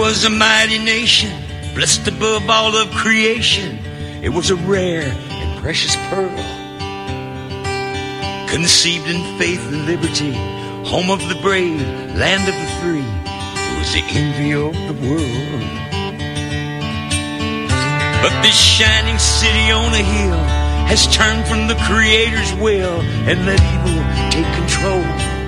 was a mighty nation, blessed above all of creation. It was a rare and precious pearl, conceived in faith and liberty, home of the brave, land of the free. It was the envy of the world. But this shining city on a hill has turned from the Creator's will and let evil take control.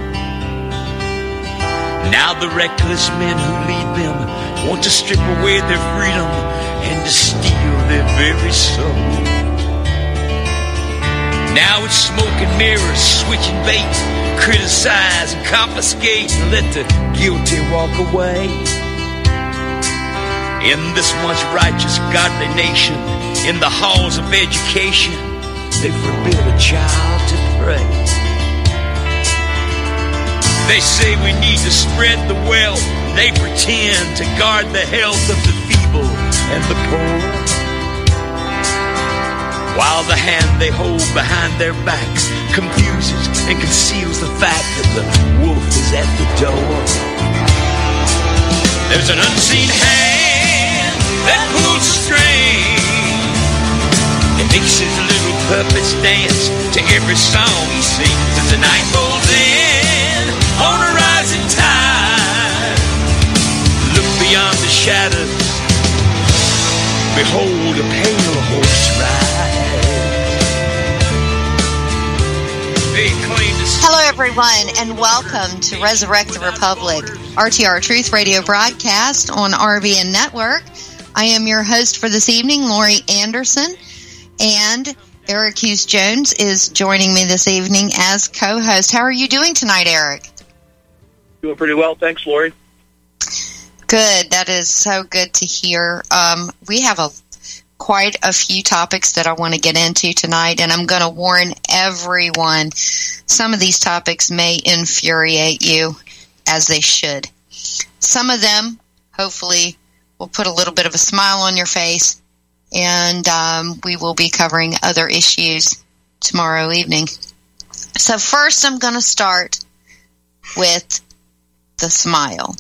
Now the reckless men who lead them want to strip away their freedom and to steal their very soul. Now it's smoke and mirrors, switching bait, criticize and confiscate and let the guilty walk away. In this once righteous, godly nation, in the halls of education, they forbid a child to pray. They say we need to spread the wealth. They pretend to guard the health of the feeble and the poor, while the hand they hold behind their backs confuses and conceals the fact that the wolf is at the door. There's an unseen hand that pulls the string and makes his little puppets dance to every song he sings as the night rolls in on a rising tide. Look beyond the shadows, behold a pale horse ride. Hello, everyone, and welcome to Resurrect the Republic, RTR Truth Radio broadcast on RBN Network. I am your host for this evening, Lori Anderson, and Eric Hughes Jones is joining me this evening as co-host. How are you doing tonight, Eric? Doing pretty well, thanks, Lori. Good. That is so good to hear. We have quite a few topics that I want to get into tonight, and I'm going to warn everyone, some of these topics may infuriate you, as they should. Some of them, hopefully, will put a little bit of a smile on your face, and we will be covering other issues tomorrow evening. So first, I'm going to start with the smile.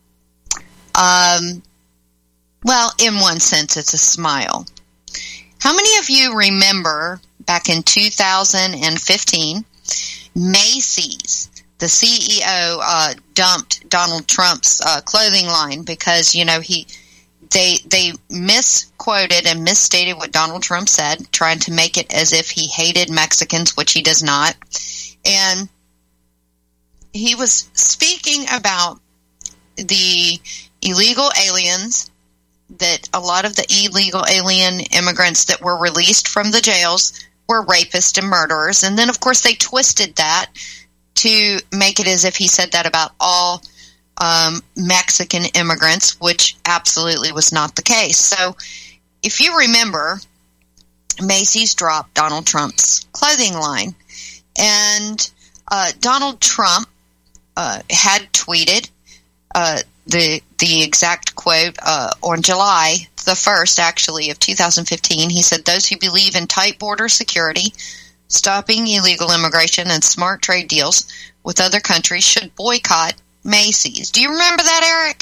Well, in one sense, it's a smile. How many of you remember back in 2015, Macy's, the CEO, dumped Donald Trump's clothing line because, you know, they misquoted and misstated what Donald Trump said, trying to make it as if he hated Mexicans, which he does not. And he was speaking about the illegal aliens, that a lot of the illegal alien immigrants that were released from the jails were rapists and murderers. And then, of course, they twisted that to make it as if he said that about all Mexican immigrants, which absolutely was not the case. So if you remember, Macy's dropped Donald Trump's clothing line. And Donald Trump had tweeted the exact quote on July the 1st, actually, of 2015. He said, "Those who believe in tight border security, stopping illegal immigration, and smart trade deals with other countries should boycott Macy's." Do you remember that, Eric?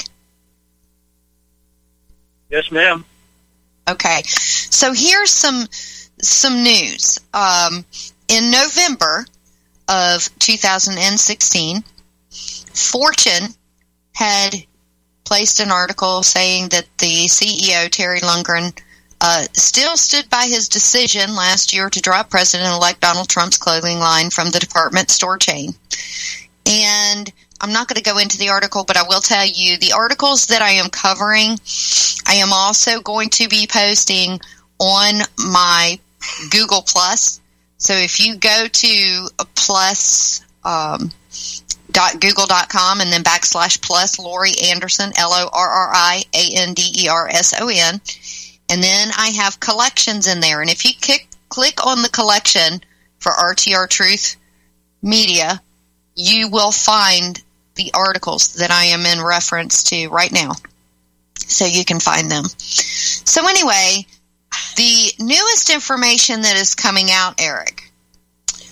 Yes, ma'am. Okay. So here's some news. In November of 2016, Fortune had placed an article saying that the CEO, Terry Lundgren, still stood by his decision last year to drop President-elect Donald Trump's clothing line from the department store chain. And I'm not going to go into the article, but I will tell you the articles that I am covering, I am also going to be posting on my Google Plus. So if you go to plus .google.com and then /plus Lori Anderson, LORRIANDERSON, and then I have collections in there. And if you click on the collection for RTR Truth Media, you will find the articles that I am in reference to right now, so you can find them. So anyway, the newest information that is coming out, Eric,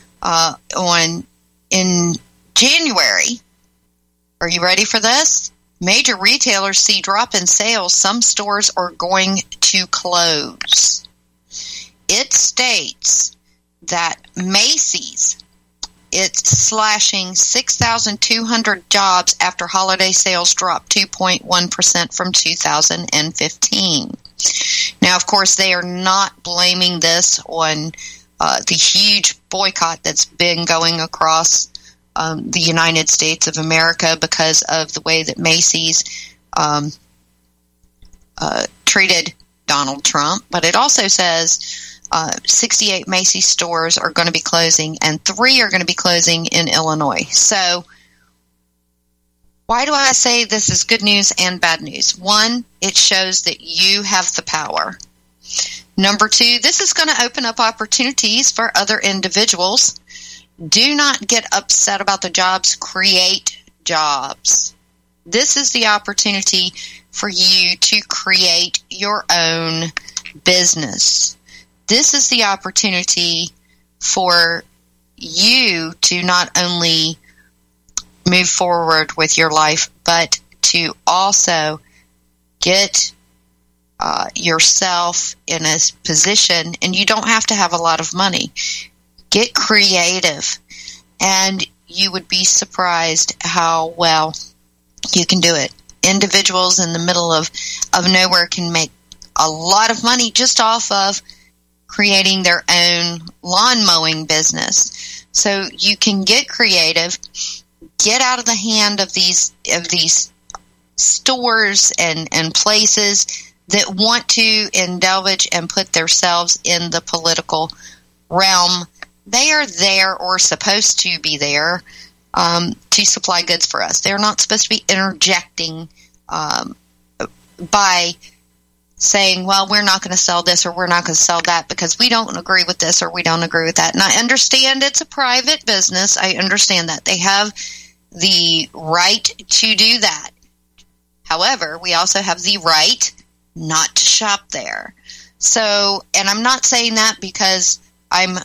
in January, are you ready for this? Major retailers see drop in sales. Some stores are going to close. It states that Macy's, it's slashing 6,200 jobs after holiday sales dropped 2.1% from 2015. Now, of course, they are not blaming this on the huge boycott that's been going across the United States of America because of the way that Macy's treated Donald Trump. But it also says 68 Macy's stores are going to be closing, and 3 are going to be closing in Illinois. So why do I say this is good news and bad news? 1, it shows that you have the power. Number 2, this is going to open up opportunities for other individuals. Do not get upset about the jobs. Create jobs. This is the opportunity for you to create your own business. This is the opportunity for you to not only move forward with your life, but to also get yourself in a position, and you don't have to have a lot of money. Get creative, and you would be surprised how well you can do it. Individuals in the middle of nowhere can make a lot of money just off of creating their own lawn mowing business. So you can get creative, get out of the hand of these stores and places that want to indulge and put themselves in the political realm. They are there, or supposed to be there, to supply goods for us. They're not supposed to be interjecting by saying, well, we're not going to sell this or we're not going to sell that because we don't agree with this or we don't agree with that. And I understand it's a private business. I understand that. They have the right to do that. However, we also have the right not to shop there. So, and I'm not saying that because I'm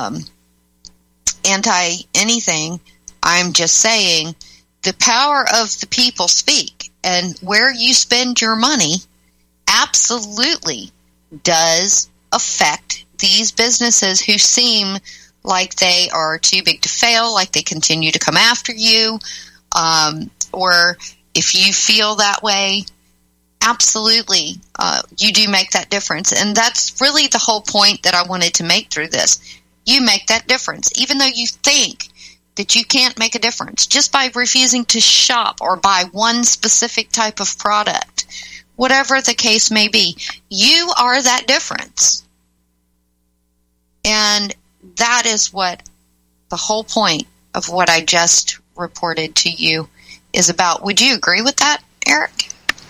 anti anything. I'm just saying the power of the people speak, and where you spend your money absolutely does affect these businesses who seem like they are too big to fail, like they continue to come after you, or if you feel that way, absolutely, you do make that difference. And that's really the whole point that I wanted to make through this. You make that difference. Even though you think that you can't make a difference, just by refusing to shop or buy one specific type of product, whatever the case may be, you are that difference. And that is what the whole point of what I just reported to you is about. Would you agree with that, Eric?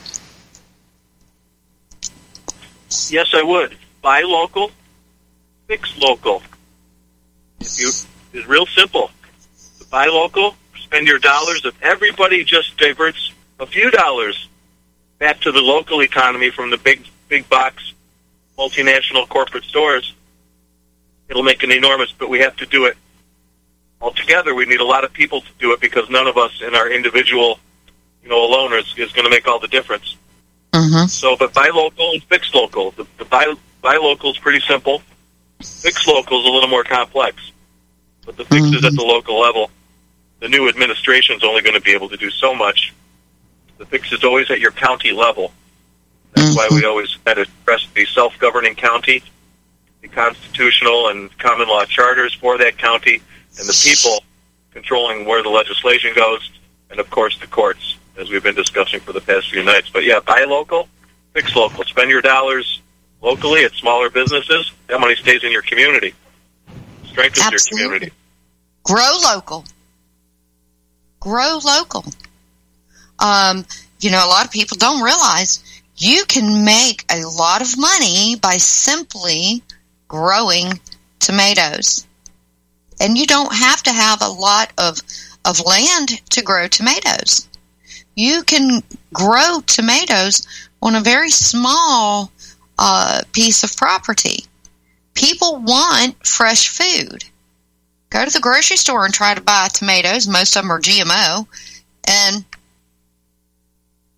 Yes, I would. Buy local, fix local. It's real simple. Buy local, spend your dollars. If everybody just diverts a few dollars back to the local economy from the big box multinational corporate stores, it'll make an enormous, but we have to do it all together. We need a lot of people to do it because none of us in our individual, alone is going to make all the difference. Mm-hmm. So, but buy local and fix local. The buy local is pretty simple. Fix local is a little more complex. But the fix is at the local level. The new administration is only going to be able to do so much. The fix is always at your county level. That's why we always had to stress the self-governing county, the constitutional and common law charters for that county, and the people controlling where the legislation goes, and, of course, the courts, as we've been discussing for the past few nights. But, yeah, buy local, fix local. Spend your dollars locally at smaller businesses. That money stays in your community. Strengthens your community. Grow local. Grow local. A lot of people don't realize you can make a lot of money by simply growing tomatoes. And you don't have to have a lot of land to grow tomatoes. You can grow tomatoes on a very small piece of property. People want fresh food. Go to the grocery store and try to buy tomatoes. Most of them are GMO. And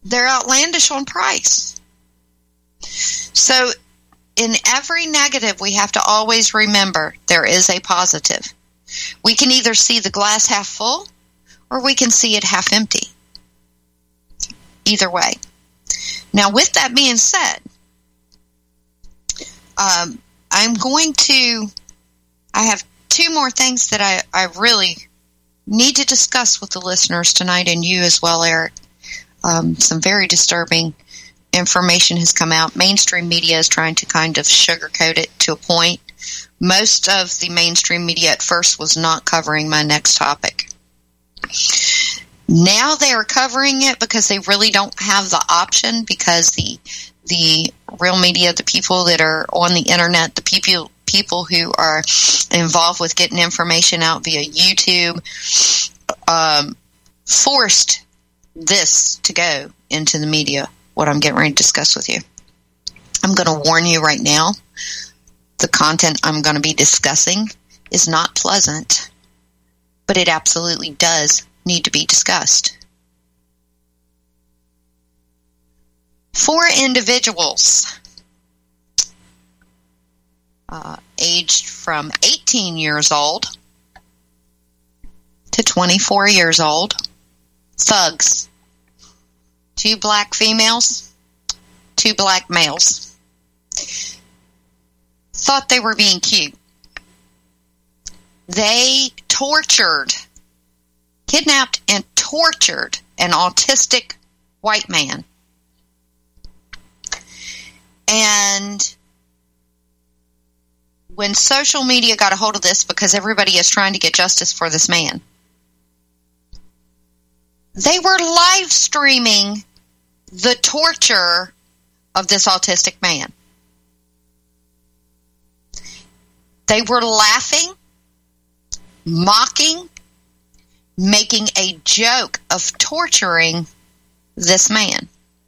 they're outlandish on price. So in every negative, we have to always remember there is a positive. We can either see the glass half full or we can see it half empty. Either way. Now, with that being said, I have two more things that I really need to discuss with the listeners tonight, and you as well, Eric. Some very disturbing information has come out. Mainstream media is trying to kind of sugarcoat it to a point. Most of the mainstream media at first was not covering my next topic. Now they are covering it because they really don't have the option, because the real media, the people that are on the internet, the people who are involved with getting information out via YouTube, forced this to go into the media, what I'm getting ready to discuss with you. I'm going to warn you right now, the content I'm going to be discussing is not pleasant, but it absolutely does need to be discussed. 4 individuals aged from 18 years old to 24 years old, thugs, 2 black females, 2 black males, thought they were being cute. They kidnapped and tortured an autistic white man. And when social media got a hold of this, because everybody is trying to get justice for this man, they were live streaming the torture of this autistic man. They were laughing, mocking, making a joke of torturing this man.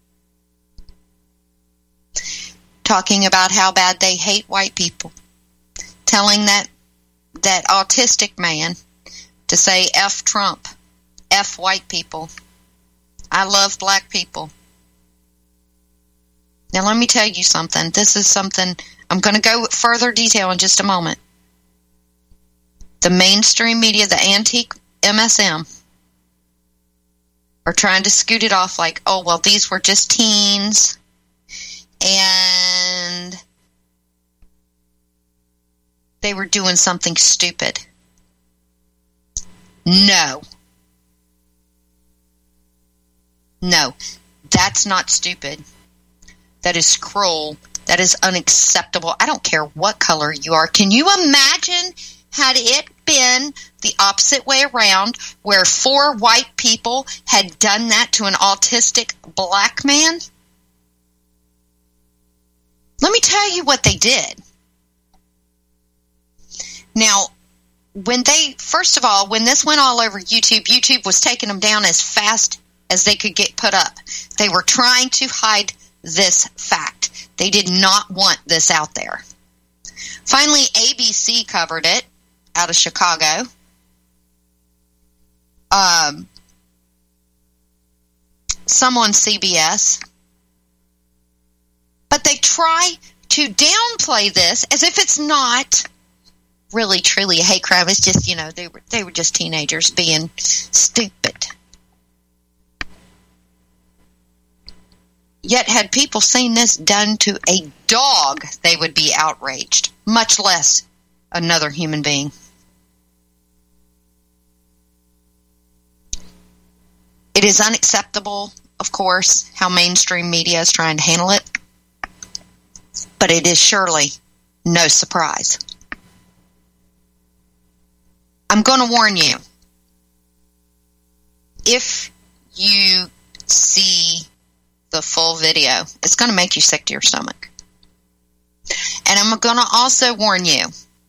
Talking about how bad they hate white people. Telling that autistic man to say F Trump, F white people. I love black people. Now let me tell you something. This is something, I'm going to go with further detail in just a moment. The mainstream media, the antique MSM, are trying to scoot it off like, oh, well, these were just teens, and they were doing something stupid. No, that's not stupid. That is cruel. That is unacceptable. I don't care what color you are. Can you imagine had it been the opposite way around, where 4 white people had done that to an autistic black man? Let me tell you what they did. Now, when this went all over YouTube was taking them down as fast as they could get put up. They were trying to hide this fact. They did not want this out there. Finally, ABC covered it out of Chicago. Some on CBS. But they try to downplay this as if it's not really truly a hate crime. It's just, they were just teenagers being stupid. Yet had people seen this done to a dog, they would be outraged, much less another human being. It is unacceptable, of course, how mainstream media is trying to handle it, but it is surely no surprise. I'm going to warn you, if you see the full video, it's going to make you sick to your stomach. And I'm going to also warn you,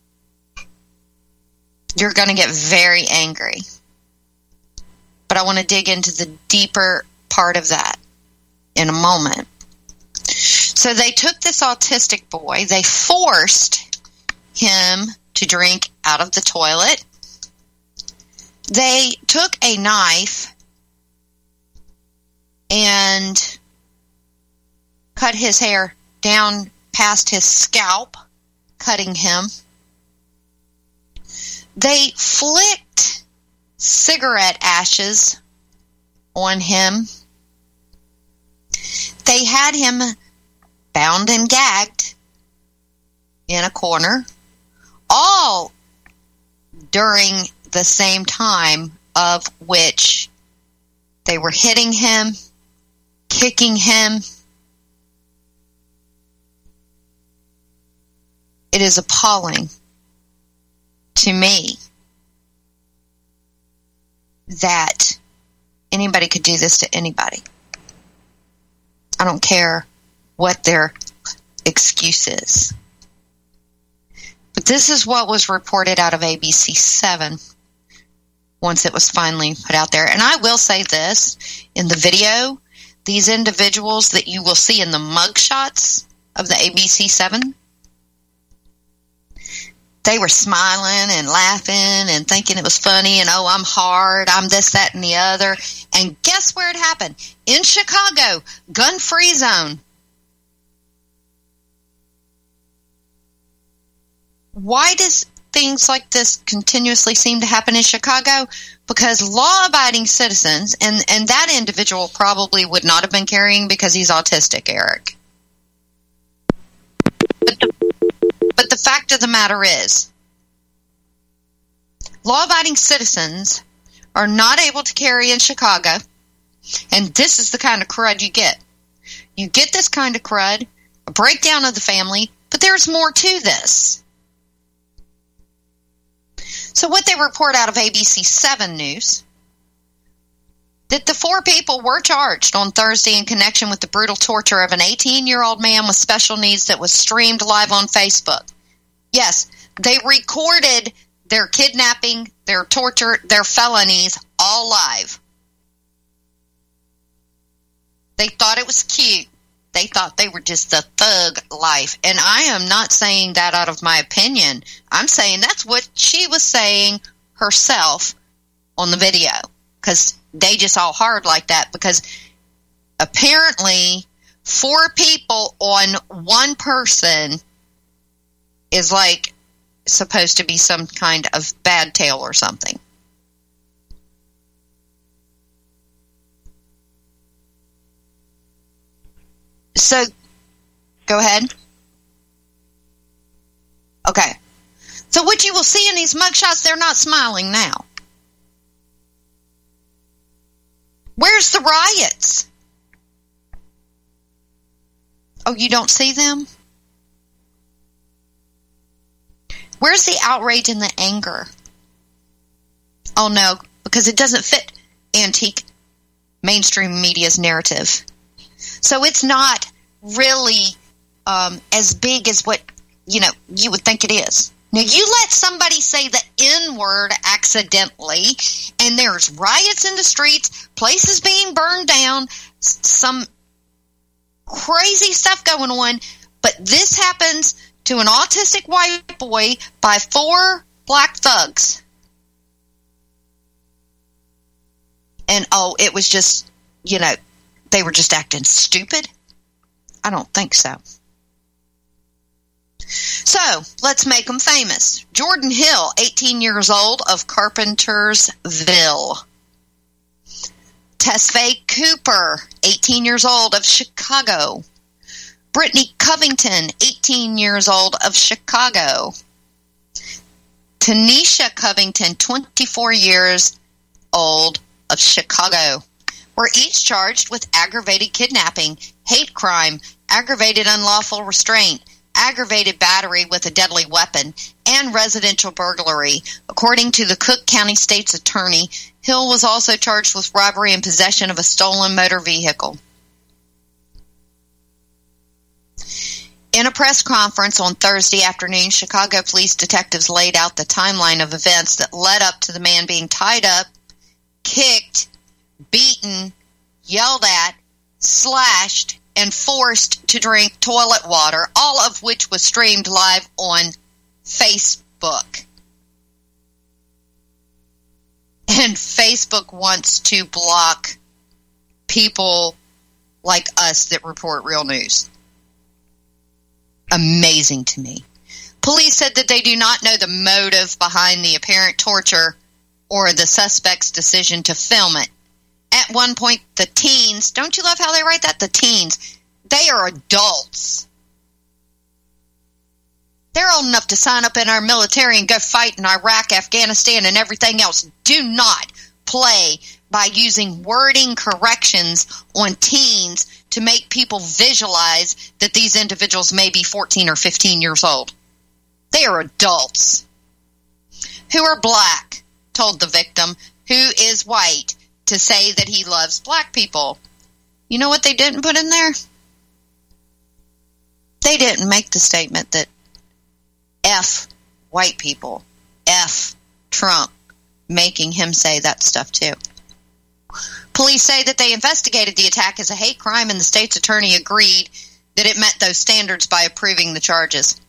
you're going to get very angry. But I want to dig into the deeper part of that in a moment. So they took this autistic boy, they forced him to drink out of the toilet. They took a knife and cut his hair down past his scalp, cutting him. They flicked cigarette ashes on him. They had him bound and gagged in a corner, all during the same time of which they were hitting him, kicking him. It is appalling to me that anybody could do this to anybody. I don't care what their excuse is. But this is what was reported out of ABC7 once it was finally put out there. And I will say this, in the video, these individuals that you will see in the mugshots of the ABC7, they were smiling and laughing and thinking it was funny and, oh, I'm hard, I'm this, that, and the other. And guess where it happened? In Chicago, gun-free zone. Why does things like this continuously seem to happen in Chicago? Because law-abiding citizens, and that individual probably would not have been carrying because he's autistic, Eric. But the fact of the matter is, law-abiding citizens are not able to carry in Chicago, and this is the kind of crud you get. You get this kind of crud, a breakdown of the family, but there's more to this. So what they report out of ABC7 News, that the 4 people were charged on Thursday in connection with the brutal torture of an 18-year-old man with special needs that was streamed live on Facebook. Yes, they recorded their kidnapping, their torture, their felonies, all live. They thought it was cute. They thought they were just the thug life. And I am not saying that out of my opinion. I'm saying that's what she was saying herself on the video. Because they just all hard like that. Because apparently 4 people on one person is like supposed to be some kind of bad tale or something. So, go ahead. Okay. So what you will see in these mugshots, they're not smiling now. Where's the riots? Oh, you don't see them? Where's the outrage and the anger? Oh, no, because it doesn't fit antique mainstream media's narrative. So it's not really as big as what, you would think it is. Now, you let somebody say the N-word accidentally, and there's riots in the streets, places being burned down, some crazy stuff going on, but this happens to an autistic white boy by 4 black thugs. And, it was just, they were just acting stupid? I don't think so. So, let's make them famous. Jordan Hill, 18 years old, of Carpentersville. Tesfaye Cooper, 18 years old, of Chicago. Brittany Covington, 18 years old, of Chicago. Tanisha Covington, 24 years old, of Chicago, were each charged with aggravated kidnapping, hate crime, aggravated unlawful restraint, aggravated battery with a deadly weapon, and residential burglary. According to the Cook County State's attorney, Hill was also charged with robbery and possession of a stolen motor vehicle. In a press conference on Thursday afternoon, Chicago police detectives laid out the timeline of events that led up to the man being tied up, kicked, beaten, yelled at, slashed, and forced to drink toilet water, all of which was streamed live on Facebook. And Facebook wants to block people like us that report real news. Amazing to me. Police said that they do not know the motive behind the apparent torture or the suspect's decision to film it. At one point, the teens, don't you love how they write that? The teens, they are adults. They're old enough to sign up in our military and go fight in Iraq, Afghanistan, and everything else. Do not play by using wording corrections on teens to make people visualize that these individuals may be 14 or 15 years old. They are adults who are black, told the victim, who is white, to say that he loves black people. You know what they didn't put in there? They didn't make the statement that F white people, F Trump, making him say that stuff too. Police say that they investigated the attack as a hate crime, and the state's attorney agreed that it met those standards by approving the charges.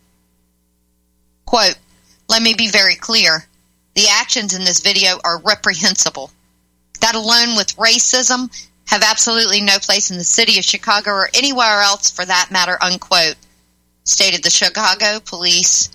Quote, "Let me be very clear. The actions in this video are reprehensible. That alone with racism have absolutely no place in the city of Chicago or anywhere else for that matter," unquote, stated the Chicago Police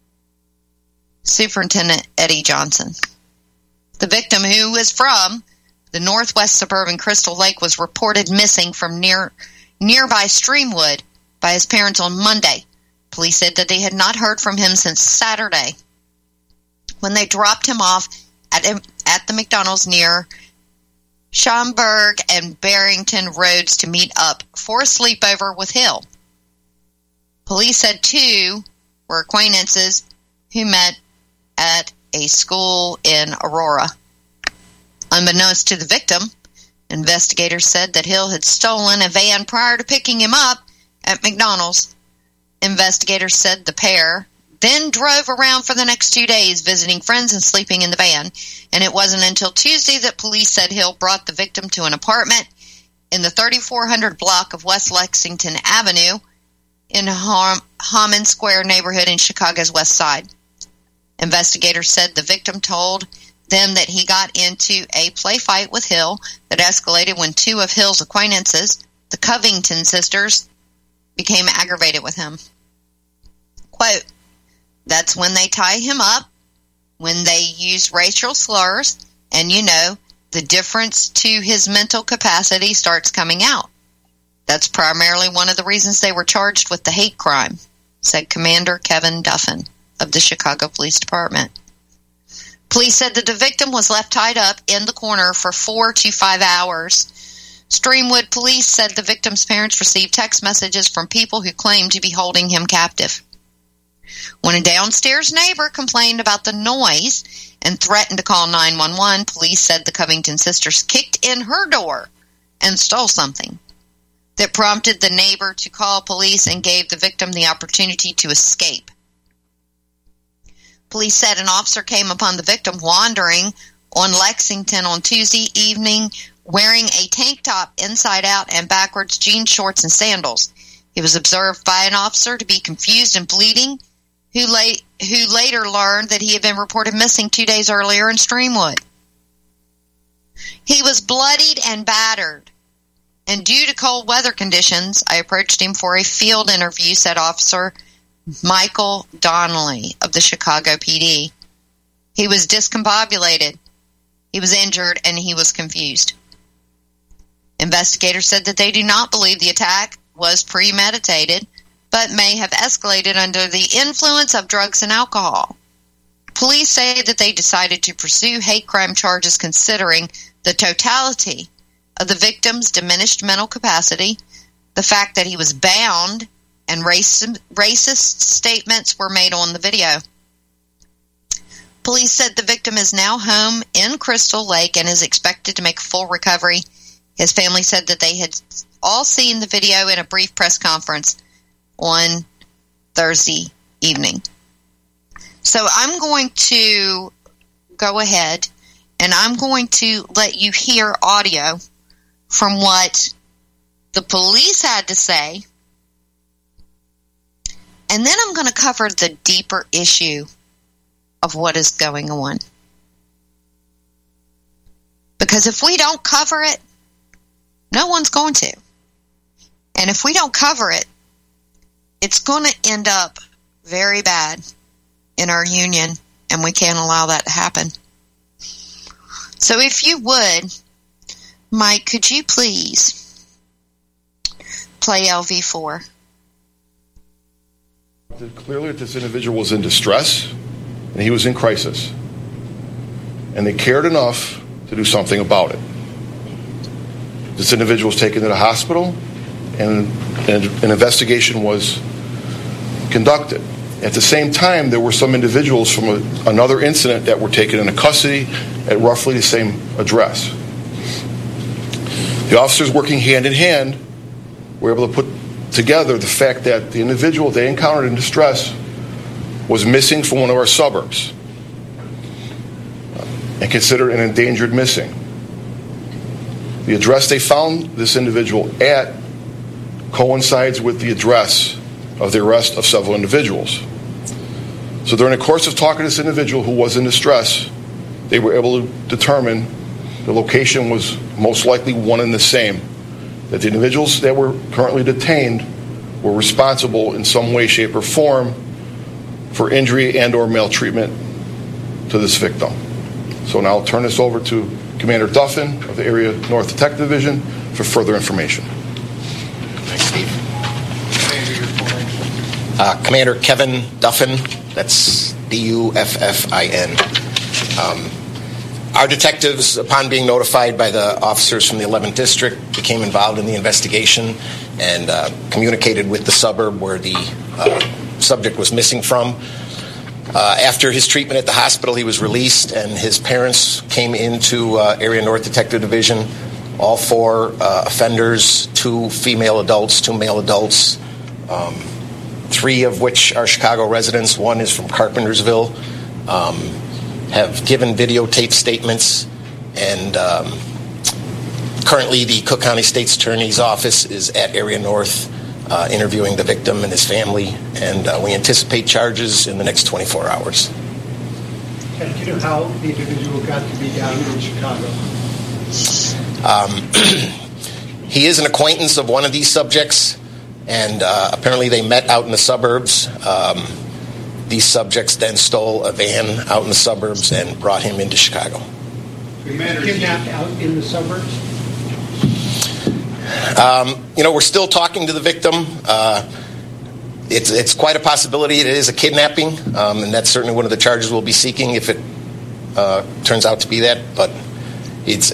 Superintendent Eddie Johnson. The victim, who is from the northwest suburban Crystal Lake, was reported missing from nearby Streamwood by his parents on Monday. Police said that they had not heard from him since Saturday, when they dropped him off at the McDonald's near Schaumburg and Barrington Roads to meet up for a sleepover with Hill. Police said two were acquaintances who met at a school in Aurora. Unbeknownst to the victim, investigators said that Hill had stolen a van prior to picking him up at McDonald's. Investigators said the pair then drove around for the next 2 days, visiting friends and sleeping in the van, and it wasn't until Tuesday that police said Hill brought the victim to an apartment in the 3400 block of West Lexington Avenue in Hammond Square neighborhood in Chicago's West Side. Investigators said the victim told them that he got into a play fight with Hill that escalated when two of Hill's acquaintances, the Covington sisters, became aggravated with him. Quote, "That's when they tie him up, when they use racial slurs, and the difference to his mental capacity starts coming out. That's primarily one of the reasons they were charged with the hate crime," said Commander Kevin Duffin of the Chicago Police Department. Police said that the victim was left tied up in the corner for 4 to 5 hours. Streamwood police said the victim's parents received text messages from people who claimed to be holding him captive. When a downstairs neighbor complained about the noise and threatened to call 911, police said the Covington sisters kicked in her door and stole something that prompted the neighbor to call police and gave the victim the opportunity to escape. Police said an officer came upon the victim wandering on Lexington on Tuesday evening wearing a tank top inside out and backwards, jean shorts, and sandals. He was observed by an officer to be confused and bleeding, who later learned that he had been reported missing 2 days earlier in Streamwood. He was bloodied and battered, and due to cold weather conditions, I approached him for a field interview, said Officer Michael Donnelly of the Chicago PD. He was discombobulated, he was injured, and he was confused. Investigators said that they do not believe the attack was premeditated, but may have escalated under the influence of drugs and alcohol. Police say that they decided to pursue hate crime charges considering the totality of the victim's diminished mental capacity, the fact that he was bound, and racist statements were made on the video. Police said the victim is now home in Crystal Lake and is expected to make a full recovery. His family said that they had all seen the video in a brief press conference on Thursday evening. So I'm going to go ahead and I'm going to let you hear audio from what the police had to say. And then I'm going to cover the deeper issue of what is going on. Because if we don't cover it, No one's going to. And if we don't cover it, it's going to end up very bad in our union, and we can't allow that to happen. So if you would, Mike, could you please play LV4? Clearly, this individual was in distress, and he was in crisis. And they cared enough to do something about it. This individual was taken to the hospital, and an investigation was conducted. At the same time, there were some individuals from another incident that were taken into custody at roughly the same address. The officers, working hand in hand, were able to put together the fact that the individual they encountered in distress was missing from one of our suburbs and considered an endangered missing. The address they found this individual at coincides with the address of the arrest of several individuals. So during the course of talking to this individual who was in distress, they were able to determine the location was most likely one and the same, that the individuals that were currently detained were responsible in some way, shape, or form for injury and or maltreatment to this victim. So now I'll turn this over to Commander Duffin of the Area North Detective Division for further information. Thanks, Steve. Commander Kevin Duffin, that's D-U-F-F-I-N. Our detectives, upon being notified by the officers from the 11th District, became involved in the investigation and communicated with the suburb where the subject was missing from. After his treatment at the hospital, he was released, and his parents came into Area North Detective Division. All four offenders, 2 female adults, 2 male adults, 3 of which are Chicago residents. 1 is from Carpentersville. Have given videotape statements, and currently the Cook County State's Attorney's Office is at Area North interviewing the victim and his family, and we anticipate charges in the next 24 hours. And do you know how the individual got to be down in Chicago? He is an acquaintance of one of these subjects, and apparently they met out in the suburbs. These subjects then stole a van out in the suburbs and brought him into Chicago. Kidnapped out in the suburbs? We're still talking to the victim. It's quite a possibility it is a kidnapping, and that's certainly one of the charges we'll be seeking if it turns out to be that. But he's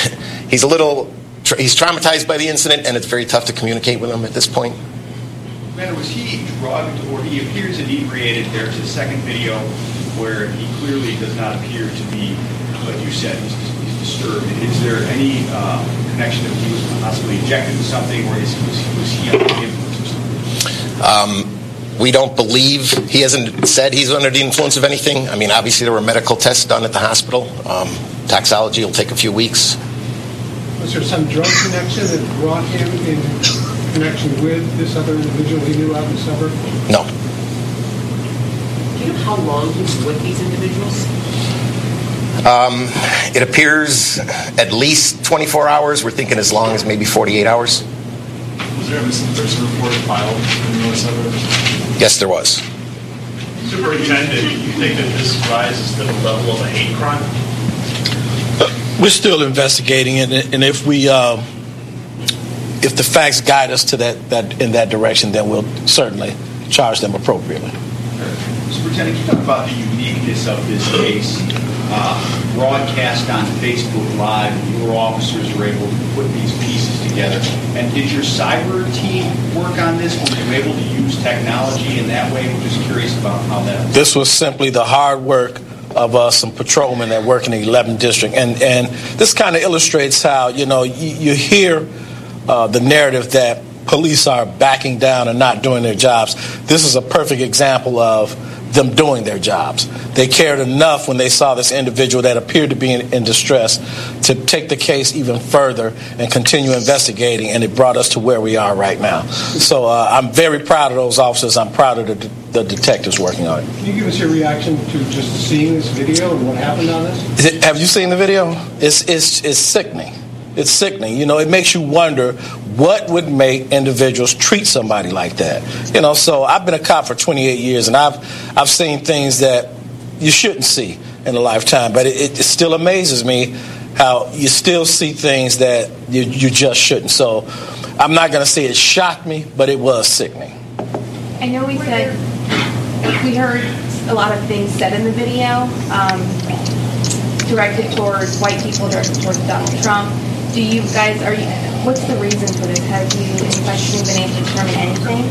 traumatized by the incident, and it's very tough to communicate with him at this point. Commander, was he drugged, or he appears inebriated? There's a second video where he clearly does not appear to be, like you said, he's disturbed. Is there any connection that he was possibly injected with something, or was he under the influence of something? We don't believe, he hasn't said he's under the influence of anything. I mean, obviously there were medical tests done at the hospital. Toxicology will take a few weeks. Was there some drug connection that brought him in connection with this other individual he knew out in the suburb? No. Do you know how long he was with these individuals? It appears at least 24 hours. We're thinking as long as maybe 48 hours. Was there a missing person report filed in the north suburbs? Yes, there was. Superintendent, do you think that this rises to the level of a hate crime? We're still investigating it, and if the facts guide us to that in that direction, then we'll certainly charge them appropriately. Superintendent, can you talk about the uniqueness of this case? Broadcast on Facebook Live, your officers were able to put these pieces together. And did your cyber team work on this? Were you able to use technology in that way? I'm just curious about how that. This was simply the hard work of some patrolmen that work in the 11th District. And this kind of illustrates how, you hear the narrative that police are backing down and not doing their jobs. This is a perfect example of them doing their jobs. They cared enough when they saw this individual that appeared to be in distress to take the case even further and continue investigating, and it brought us to where we are right now. So I'm very proud of those officers. I'm proud of the detectives working on it. Can you give us your reaction to just seeing this video and what happened on this? Have you seen the video? It's sickening. It's sickening. You know, it makes you wonder what would make individuals treat somebody like that. You know, so I've been a cop for 28 years, and I've seen things that you shouldn't see in a lifetime. But it still amazes me how you still see things that you just shouldn't. So I'm not going to say it shocked me, but it was sickening. I know we heard a lot of things said in the video, directed towards white people, directed towards Donald Trump. What's the reason for this? Have you, in question, been able to determine anything?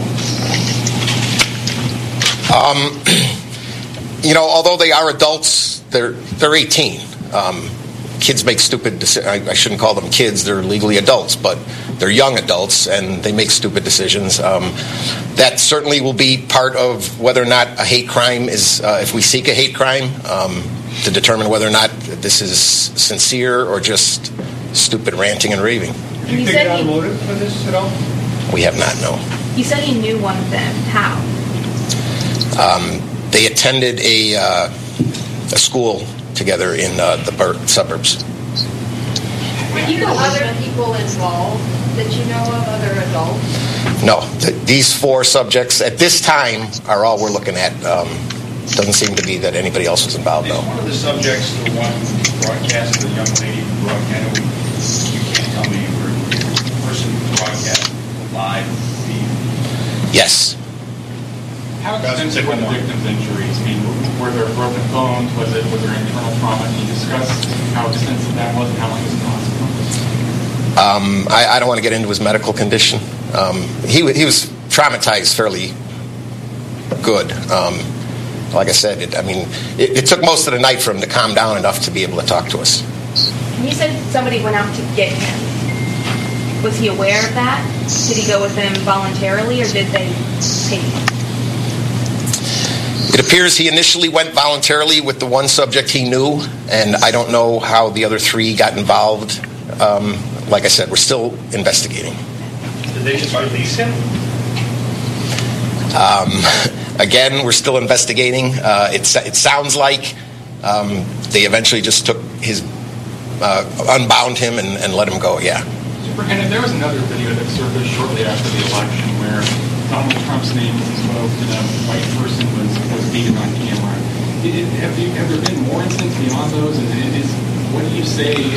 You know, although they are adults, they're 18. Kids make stupid decisions. I shouldn't call them kids. They're legally adults, but they're young adults, and they make stupid decisions. That certainly will be part of whether or not a hate crime is, if we seek a hate crime, to determine whether or not this is sincere or just stupid ranting and raving. Did you figure out a motive for this at all? We have not, no. You said he knew one of them. How? They attended a school together in the suburbs. Were you know other people involved that you know of, other adults? No. These 4 subjects at this time are all we're looking at. Doesn't seem to be that anybody else was involved, though. Is one of the subjects the one broadcast, the young lady who broadcast? You can't tell me if the person who broadcast live feed. Yes. How extensive were the victims' injuries? I mean, were there broken bones? Was there internal trauma? Can you discuss how extensive that was and how long it was possible? I don't want to get into his medical condition. He was traumatized fairly good. Like I said, it took most of the night for him to calm down enough to be able to talk to us. You said somebody went out to get him. Was he aware of that? Did he go with them voluntarily, or did they take him? It appears he initially went voluntarily with the one subject he knew, and I don't know how the other 3 got involved. Like I said, we're still investigating. Did they just release him? Again, we're still investigating. It sounds like they eventually just took his, unbound him and let him go, yeah. Superintendent, there was another video that surfaced shortly after the election where Donald Trump's name was invoked and a white person was beaten on camera. Have there been more incidents beyond those? And what do you say is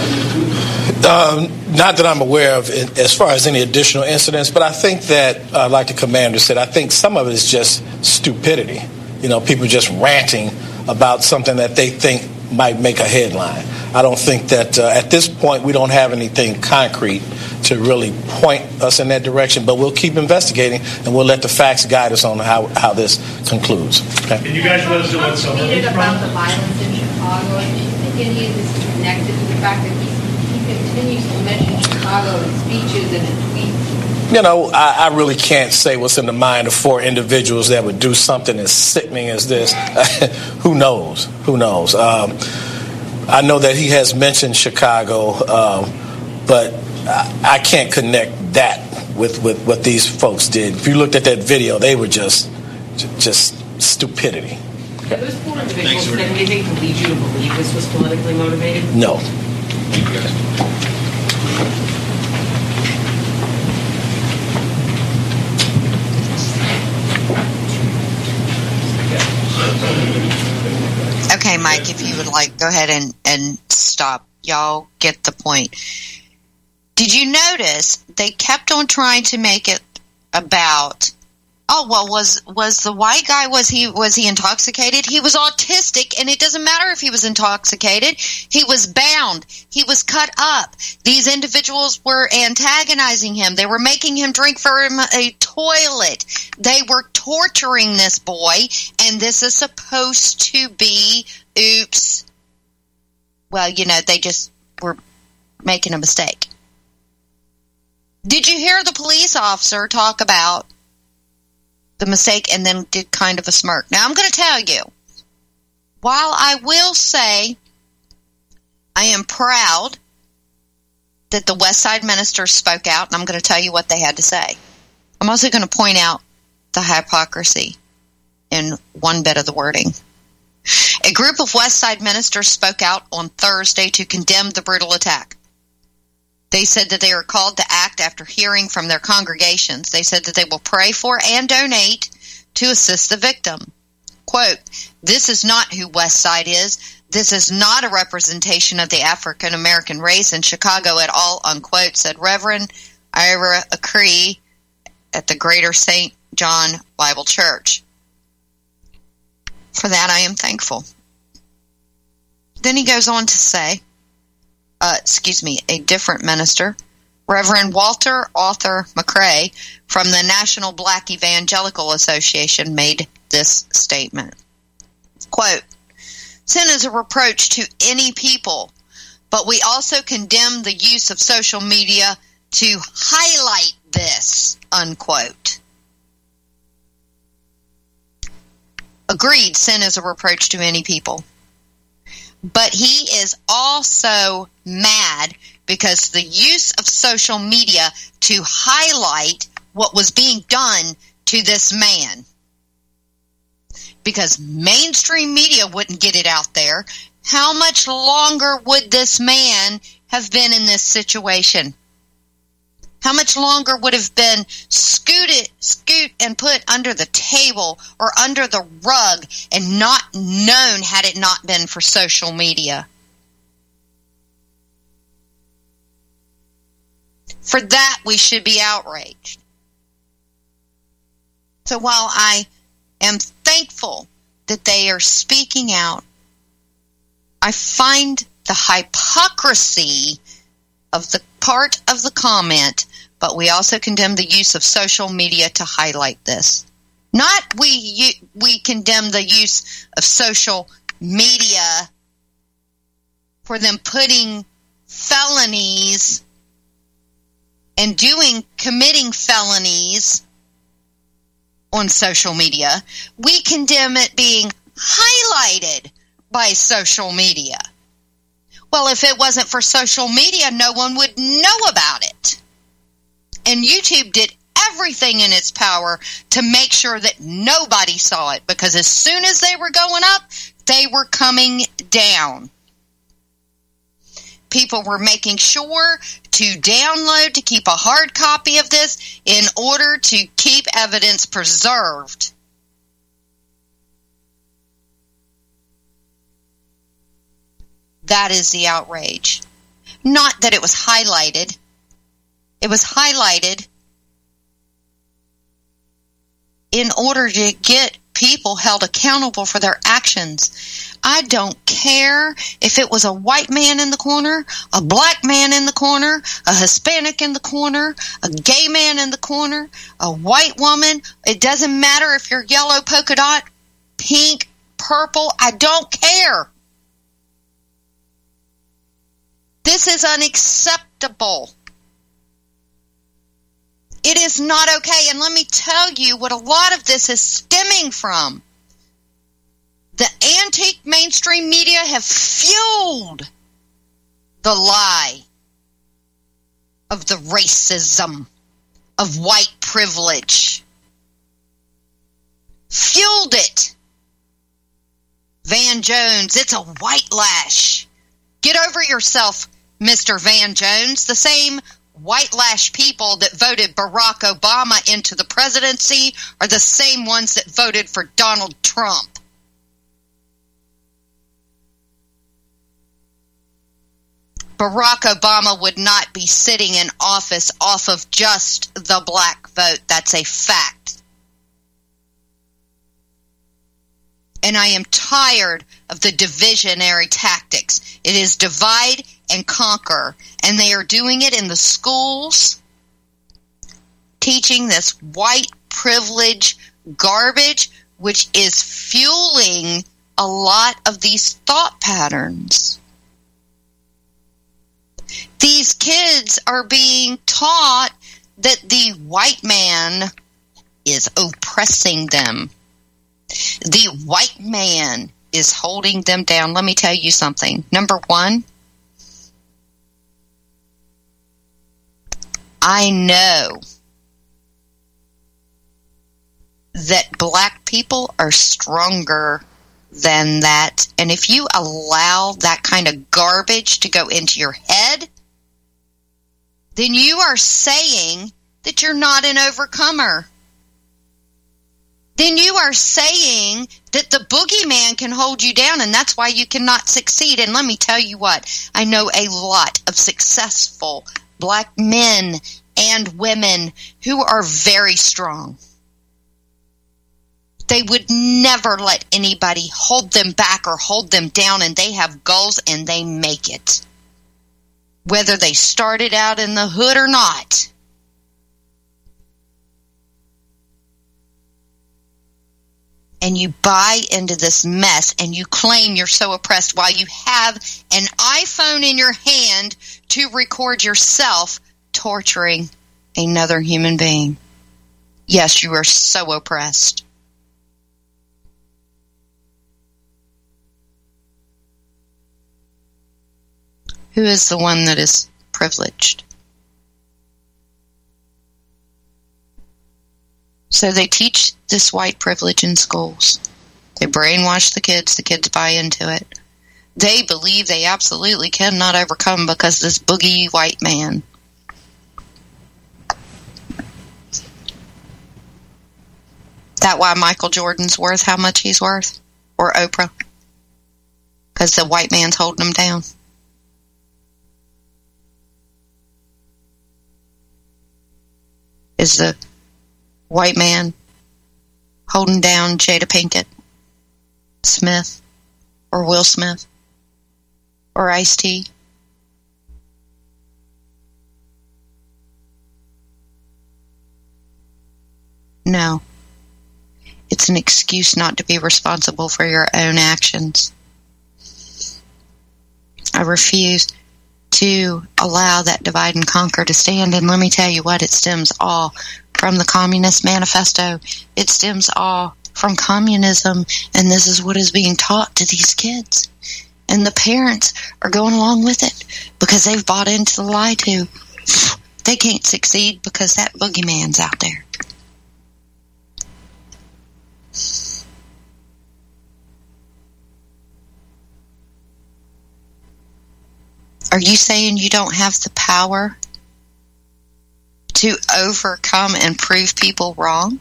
not that I'm aware of as far as any additional incidents, but I think that, like the commander said, I think some of it is just stupidity. You know, people just ranting about something that they think might make a headline. I don't think that at this point we don't have anything concrete to really point us in that direction, but we'll keep investigating and we'll let the facts guide us on how this concludes. Okay? Can you guys let us know what some of these about the violence in Chicago? Do you think any of this is connected to the fact that he continues to mention Chicago in speeches and in tweets? You know, I really can't say what's in the mind of 4 individuals that would do something as sickening as this. Who knows? Who knows? I know that he has mentioned Chicago, but I can't connect that with what these folks did. If you looked at that video, they were just stupidity. Have those 4 individuals said anything to lead you to believe this was politically motivated? No. Okay, Mike, if you would like, go ahead and stop. Y'all get the point. Did you notice they kept on trying to make it about, oh, well, was the white guy, was he intoxicated? He was autistic, and it doesn't matter if he was intoxicated. He was bound. He was cut up. These individuals were antagonizing him. They were making him drink from a toilet. They were torturing this boy, and this is supposed to be, oops. Well, you know, they just were making a mistake. Did you hear the police officer talk about the mistake and then did kind of a smirk? Now, I'm going to tell you, while I will say I am proud that the West Side ministers spoke out, and I'm going to tell you what they had to say, I'm also going to point out the hypocrisy in one bit of the wording. A group of West Side ministers spoke out on Thursday to condemn the brutal attack. They said that they are called to act after hearing from their congregations. They said that they will pray for and donate to assist the victim. Quote, "This is not who Westside is. This is not a representation of the African American race in Chicago at all," unquote, said Reverend Ira Acree at the Greater St. John Bible Church. For that I am thankful. Then he goes on to say, a different minister, Reverend Walter Arthur McCrae from the National Black Evangelical Association made this statement. Quote, "Sin is a reproach to any people, but we also condemn the use of social media to highlight this," unquote. Agreed, sin is a reproach to any people. But he is also mad because the use of social media to highlight what was being done to this man. Because mainstream media wouldn't get it out there. How much longer would this man have been in this situation? How much longer would have been scoot and put under the table or under the rug and not known had it not been for social media? For that, we should be outraged. So while I am thankful that they are speaking out, I find the hypocrisy of the part of the comment, but we also condemn the use of social media to highlight this. Not we condemn the use of social media for them putting felonies and committing felonies on social media. We condemn it being highlighted by social media. Well, if it wasn't for social media, no one would know about it. And YouTube did everything in its power to make sure that nobody saw it, because as soon as they were going up, they were coming down. People were making sure to download, to keep a hard copy of this in order to keep evidence preserved. That is the outrage. Not that it was highlighted. It was highlighted in order to get people held accountable for their actions. I don't care if it was a white man in the corner, a black man in the corner, a Hispanic in the corner, a gay man in the corner, a white woman. It doesn't matter if you're yellow, polka dot, pink, purple. I don't care. This is unacceptable. It is not okay. And let me tell you what a lot of this is stemming from. The antique mainstream media have fueled the lie of the racism of white privilege. Fueled it. Van Jones, it's a white lash. Get over yourself, Mr. Van Jones. The same white lash people that voted Barack Obama into the presidency are the same ones that voted for Donald Trump. Barack Obama would not be sitting in office off of just the black vote. That's a fact. And I am tired of the divisionary tactics. It is divide and conquer. And they are doing it in the schools, teaching this white privilege garbage, which is fueling a lot of these thought patterns. These kids are being taught that the white man is oppressing them. The white man is holding them down. Let me tell you something. Number one, I know that black people are stronger than that. And if you allow that kind of garbage to go into your head, then you are saying that you're not an overcomer. Then you are saying that the boogeyman can hold you down, and that's why you cannot succeed. And let me tell you what, I know a lot of successful black men and women who are very strong. They would never let anybody hold them back or hold them down, and they have goals and they make it. Whether they started out in the hood or not. And you buy into this mess and you claim you're so oppressed while you have an iPhone in your hand to record yourself torturing another human being. Yes, you are so oppressed. Who is the one that is privileged? So they teach this white privilege in schools. They brainwash the kids buy into it. They believe they absolutely cannot overcome because this boogie white man. That why Michael Jordan's worth how much he's worth? Or Oprah? Because the white man's holding him down. Is the white man holding down Jada Pinkett Smith or Will Smith or Ice-T? No. It's an excuse not to be responsible for your own actions. I refuse to allow that divide and conquer to stand. And let me tell you what, it stems all from the Communist Manifesto. It stems all from communism, and this is what is being taught to these kids. And the parents are going along with it because they've bought into the lie too. They can't succeed because that boogeyman's out there. Are you saying you don't have the power to overcome and prove people wrong?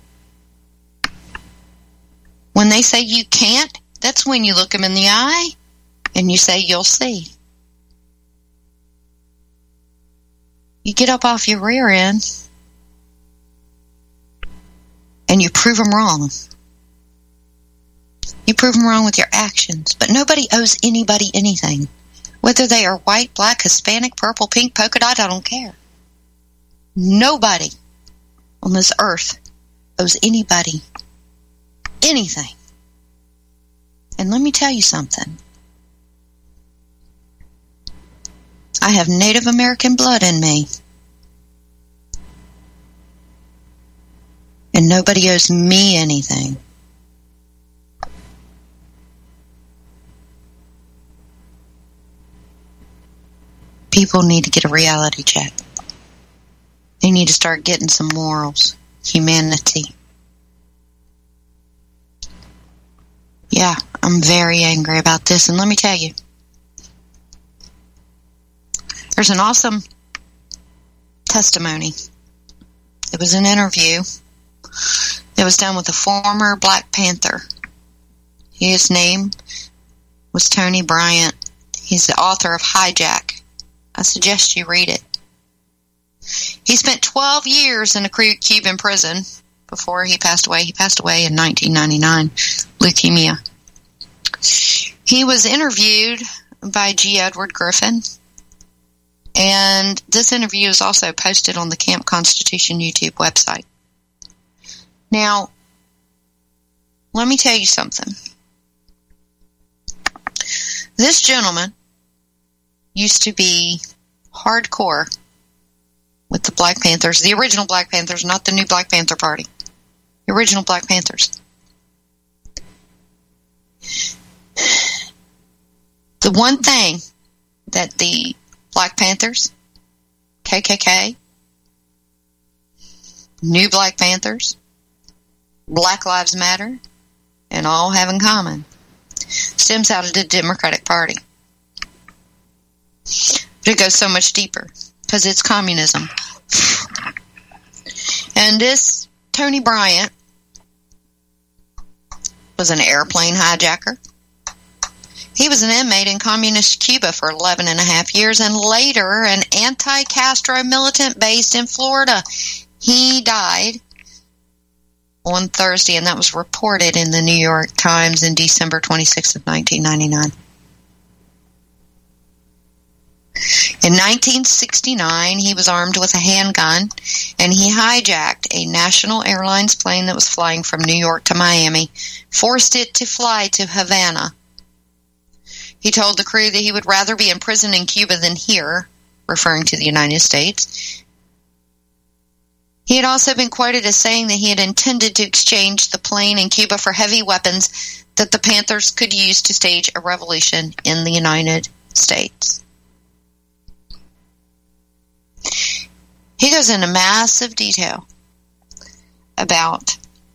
When they say you can't, that's when you look them in the eye and you say you'll see. You get up off your rear end and you prove them wrong. You prove them wrong with your actions, but nobody owes anybody anything. Whether they are white, black, Hispanic, purple, pink, polka dot, I don't care. Nobody on this earth owes anybody anything. And let me tell you something. I have Native American blood in me. And nobody owes me anything. People need to get a reality check. They need to start getting some morals, humanity. Yeah, I'm very angry about this, and let me tell you. There's an awesome testimony. It was an interview that was done with a former Black Panther. His name was Tony Bryant. He's the author of Hijack. I suggest you read it. He spent 12 years in a Cuban prison before he passed away. He passed away in 1999, leukemia. He was interviewed by G. Edward Griffin, and this interview is also posted on the Camp Constitution YouTube website. Now, let me tell you something. This gentleman used to be hardcore with the Black Panthers, the original Black Panthers, not the new Black Panther Party. The original Black Panthers. The one thing that the Black Panthers, KKK, New Black Panthers, Black Lives Matter, and all have in common stems out of the Democratic Party. But it goes so much deeper. because it's communism. And this Tony Bryant was an airplane hijacker. He was an inmate in communist Cuba for 11 and a half years, and later an anti-Castro militant based in Florida. He died on Thursday, and that was reported in the New York Times in December 26th of 1999. In 1969, he was armed with a handgun, and he hijacked a National Airlines plane that was flying from New York to Miami, forced it to fly to Havana. He told the crew that he would rather be in prison in Cuba than here, referring to the United States. He had also been quoted as saying that he had intended to exchange the plane in Cuba for heavy weapons that the Panthers could use to stage a revolution in the United States. He goes into massive detail about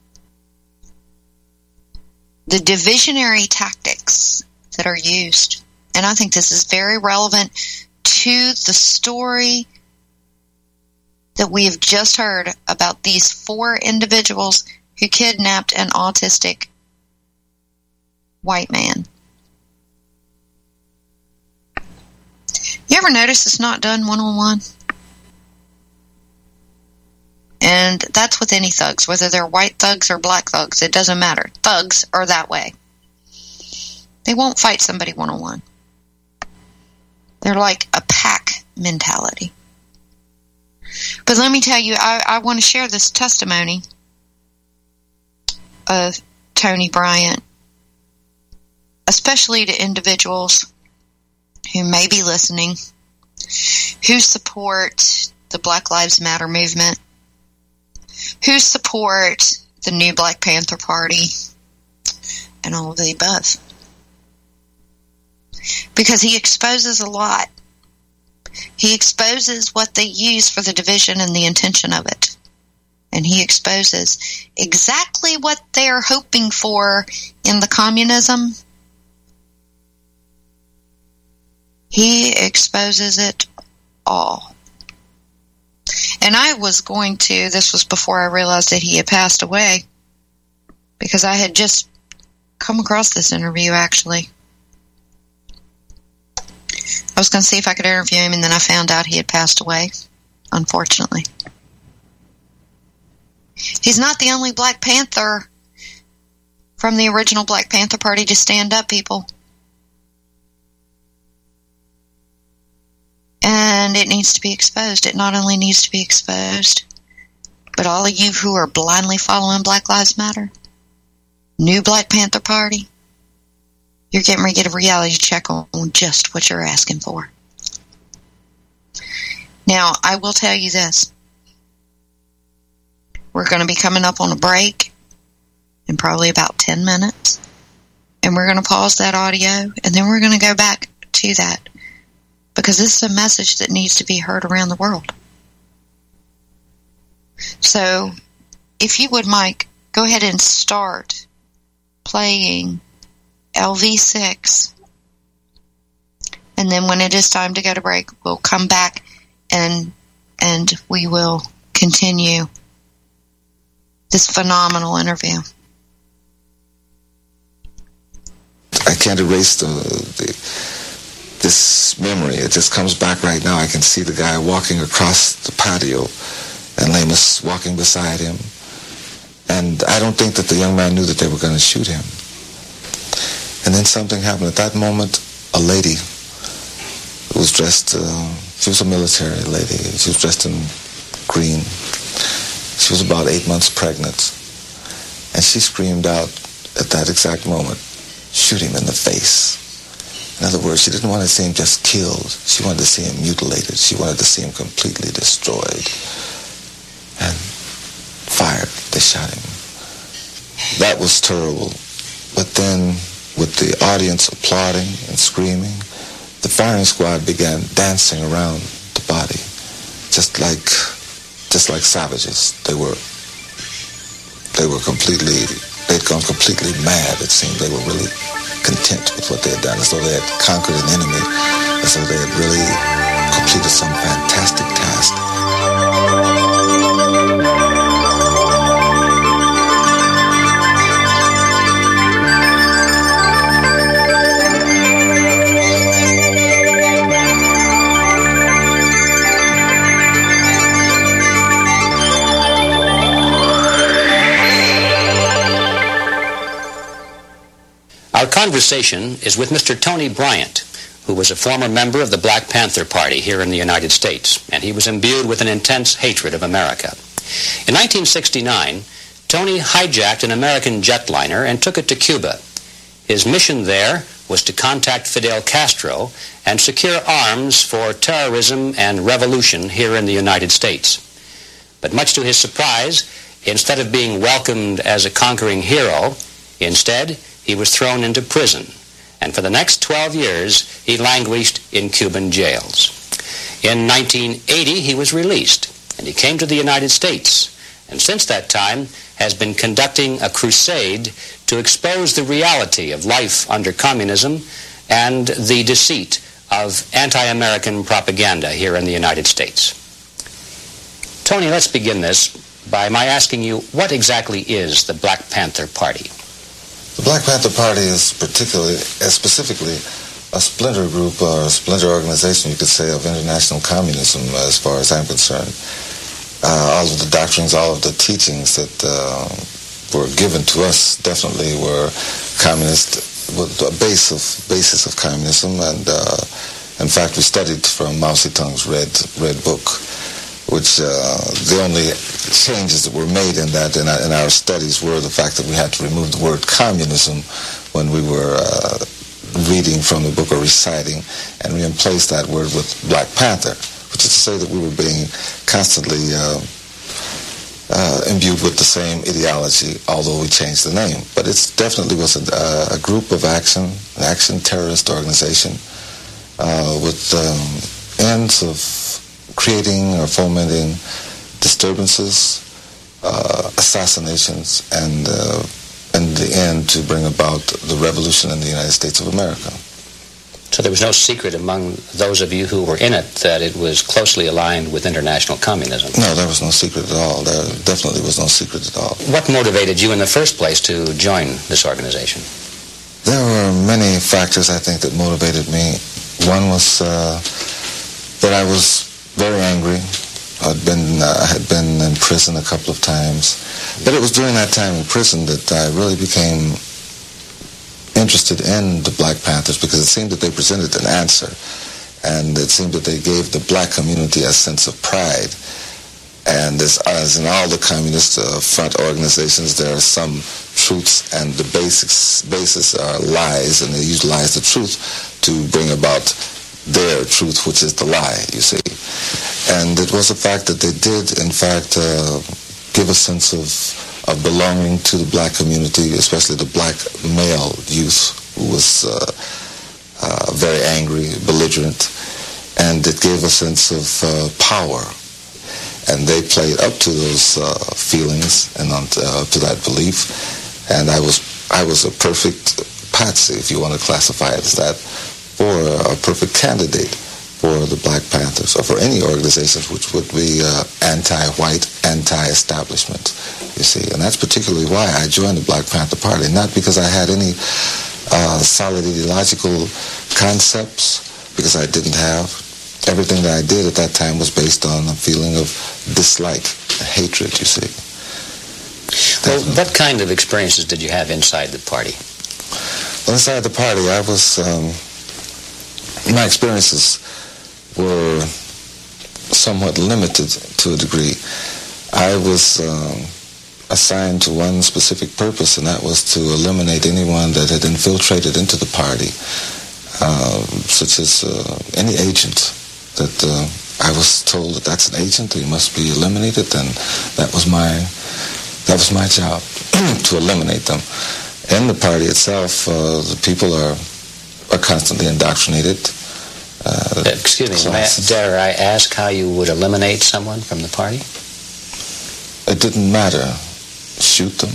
the divisionary tactics that are used. And I think this is very relevant to the story that we have just heard about these 4 individuals who kidnapped an autistic white man. You ever notice it's not done one-on-one? And that's with any thugs, whether they're white thugs or black thugs, it doesn't matter. Thugs are that way. They won't fight somebody one-on-one. They're like a pack mentality. But let me tell you, I want to share this testimony of Tony Bryant, especially to individuals who may be listening, who support the Black Lives Matter movement, who support the new Black Panther Party, and all of the above. Because he exposes a lot. He exposes what they use for the division and the intention of it. And he exposes exactly what they're hoping for in the communism. He exposes it all. And I was going to, this was before I realized that he had passed away, because I had just come across this interview, actually. I was going to see if I could interview him, and then I found out he had passed away, unfortunately. He's not the only Black Panther from the original Black Panther Party to stand up, people. And it needs to be exposed. It not only needs to be exposed, but all of you who are blindly following Black Lives Matter, new Black Panther Party, you're getting ready to get a reality check on just what you're asking for. Now, I will tell you this. We're going to be coming up on a break in probably about 10 minutes. And we're going to pause that audio, and then we're going to go back to that. Because this is a message that needs to be heard around the world. So, if you would, Mike, go ahead and start playing LV6. And then when it is time to go to break, we'll come back and we will continue this phenomenal interview. I can't erase this memory. It just comes back right now. I can see the guy walking across the patio and Lamus walking beside him. And I don't think that the young man knew that they were going to shoot him. And then something happened. At that moment, a lady who was dressed, she was a military lady. She was dressed in green. She was about 8 months pregnant. And she screamed out at that exact moment, "Shoot him in the face." In other words, she didn't want to see him just killed. She wanted to see him mutilated. She wanted to see him completely destroyed. And fired. They shot him. That was terrible. But then, with the audience applauding and screaming, the firing squad began dancing around the body, just like savages. They'd gone completely mad. It seemed they were really content with what they had done, as though they had conquered an enemy, as though they had really completed some fantastic task. Our conversation is with Mr. Tony Bryant, who was a former member of the Black Panther Party here in the United States, and he was imbued with an intense hatred of America. In 1969, Tony hijacked an American jetliner and took it to Cuba. His mission there was to contact Fidel Castro and secure arms for terrorism and revolution here in the United States. But much to his surprise, instead of being welcomed as a conquering hero, instead, he was thrown into prison, and for the next 12 years, he languished in Cuban jails. In 1980, he was released, and he came to the United States, and since that time has been conducting a crusade to expose the reality of life under communism and the deceit of anti-American propaganda here in the United States. Tony, let's begin this by my asking you, what exactly is the Black Panther Party? The Black Panther Party is specifically a splinter group or a splinter organization, you could say, of international communism as far as I'm concerned. All of the doctrines, all of the teachings that were given to us definitely were communist, with a basis of communism, and in fact we studied from Mao Zedong's Red Book, which the only changes that were made in that in our studies were the fact that we had to remove the word communism when we were reading from the book or reciting, and we replaced that word with Black Panther, which is to say that we were being constantly imbued with the same ideology, although we changed the name. But it definitely was a group of an action terrorist organization with ends of creating or fomenting disturbances, assassinations, and in the end to bring about the revolution in the United States of America. So there was no secret among those of you who were in it that it was closely aligned with international communism? No, there was no secret at all. There definitely was no secret at all. What motivated you in the first place to join this organization? There were many factors, I think, that motivated me. One was that I was very angry. I had been in prison a couple of times. But it was during that time in prison that I really became interested in the Black Panthers, because it seemed that they presented an answer, and it seemed that they gave the black community a sense of pride. And as in all the communist front organizations, there are some truths, and the basis are lies, and they utilize the truth to bring about their truth, which is the lie, you see. And it was a fact that they did, in fact, give a sense of belonging to the black community, especially the black male youth, who was very angry, belligerent, and it gave a sense of power. And they played up to those feelings and up to that belief. And I was a perfect patsy, if you want to classify it as that, for a perfect candidate for the Black Panthers, or for any organizations which would be anti-white, anti-establishment, you see. And that's particularly why I joined the Black Panther Party, not because I had any solid ideological concepts, because I didn't have. Everything that I did at that time was based on a feeling of dislike, hatred, you see. Well, what kind of experiences did you have inside the party? Well, inside the party, my experiences were somewhat limited to a degree. I was assigned to one specific purpose, and that was to eliminate anyone that had infiltrated into the party, such as any agent that I was told that that's an agent, he must be eliminated, and that was my job, to eliminate them. In the party itself, the people are constantly indoctrinated. Excuse me, dare I ask how you would eliminate someone from the party? It didn't matter. Shoot them,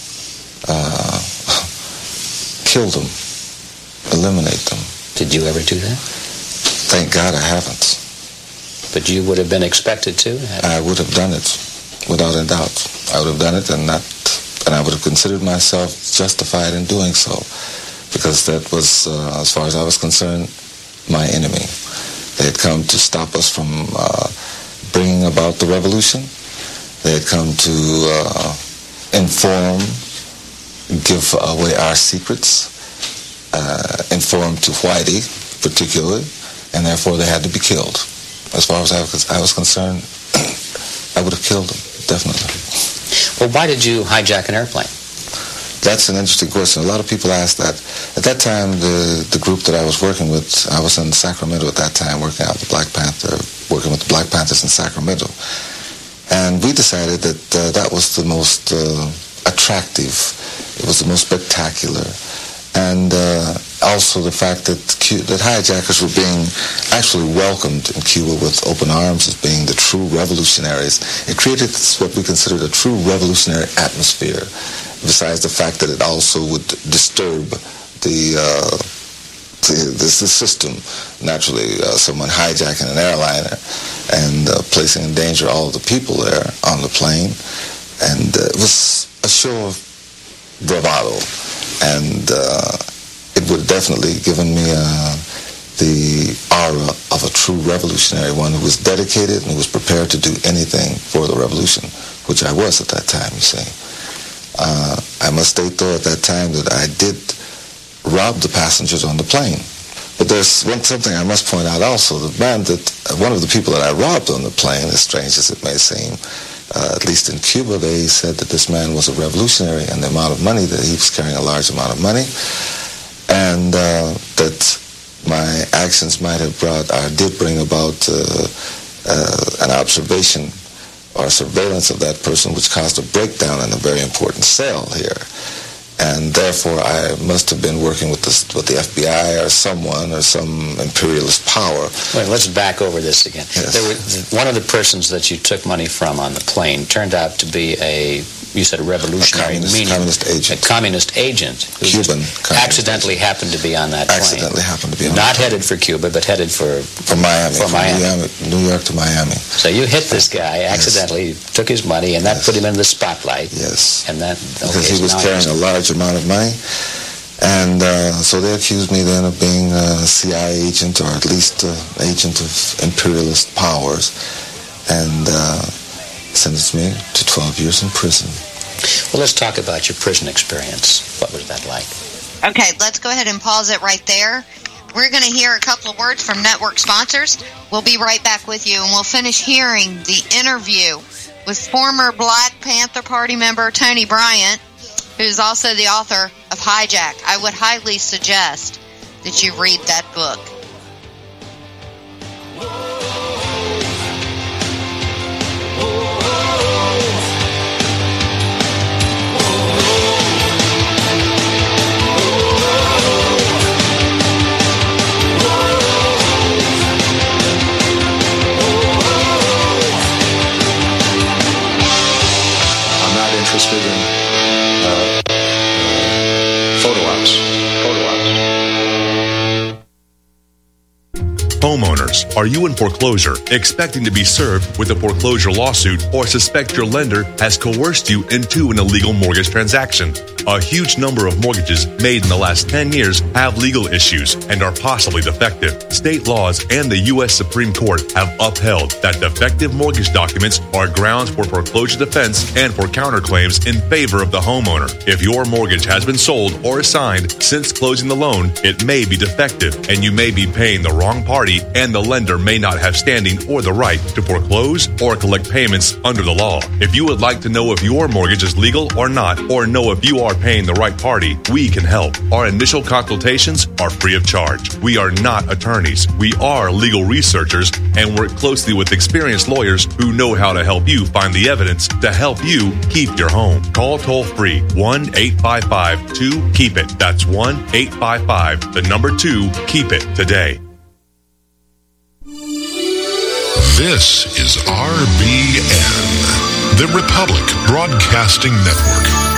kill them, eliminate them. Did you ever do that? Thank God I haven't. But you would have been expected to? I would have done it, without a doubt. I would have done it, and I would have considered myself justified in doing so, because that was, as far as I was concerned, my enemy. They had come to stop us from bringing about the revolution. They had come to inform, give away our secrets, inform to Whitey particularly, and therefore they had to be killed. As far as I was concerned, I would have killed them, definitely. Well, why did you hijack an airplane? That's an interesting question. A lot of people ask that. At that time, the group that I was working with, I was in Sacramento at that time, working with the Black Panthers in Sacramento. And we decided that that was the most attractive, it was the most spectacular, and also the fact that hijackers were being actually welcomed in Cuba with open arms as being the true revolutionaries. It created what we considered a true revolutionary atmosphere, besides the fact that it also would disturb the system. Naturally, someone hijacking an airliner and placing in danger all of the people there on the plane. And it was a show of bravado. And it would have definitely given me the aura of a true revolutionary, one who was dedicated and who was prepared to do anything for the revolution, which I was at that time, you see. I must state, though, at that time that I did rob the passengers on the plane. But there's something I must point out also. One of the people that I robbed on the plane, as strange as it may seem, at least in Cuba, they said that this man was a revolutionary, and the amount of money that he was carrying, a large amount of money, and that my actions did bring about an observation or surveillance of that person, which caused a breakdown in a very important cell here. And therefore, I must have been working with the FBI or someone or some imperialist power. Wait, let's back over this again. Yes. One of the persons that you took money from on the plane turned out to be you said a revolutionary, communist agent. A communist agent. Cuban communist accidentally agent. happened to be on that plane. Accidentally happened to be on Not headed for Cuba, but headed for Miami. For Miami. New York to Miami. So you hit this guy accidentally, took his money, and that put him in the spotlight. Yes. And that because he was carrying a large amount of money. And so they accused me then of being a CIA agent, or at least an agent of imperialist powers, and sentenced me to 12 years in prison. Well, let's talk about your prison experience. What was that like? Okay, let's go ahead and pause it right there. We're going to hear a couple of words from network sponsors. We'll be right back with you, and we'll finish hearing the interview with former Black Panther Party member Tony Bryant, who's also the author of Hijack. I would highly suggest that you read that book. I'm not interested in photo ops. Homeowners, are you in foreclosure, expecting to be served with a foreclosure lawsuit, or suspect your lender has coerced you into an illegal mortgage transaction? A huge number of mortgages made in the last 10 years have legal issues and are possibly defective. State laws and the U.S. Supreme Court have upheld that defective mortgage documents are grounds for foreclosure defense and for counterclaims in favor of the homeowner. If your mortgage has been sold or assigned since closing the loan, it may be defective and you may be paying the wrong party, and the lender may not have standing or the right to foreclose or collect payments under the law. If you would like to know if your mortgage is legal or not, or know if you are paying the right party, we can help. Our initial consultations are free of charge. We are not attorneys. We are legal researchers and work closely with experienced lawyers who know how to help you find the evidence to help you keep your home. Call toll-free 1-855-2-KEEP-IT. That's 1-855-2-KEEP-IT today. This is RBN, the Republic Broadcasting Network.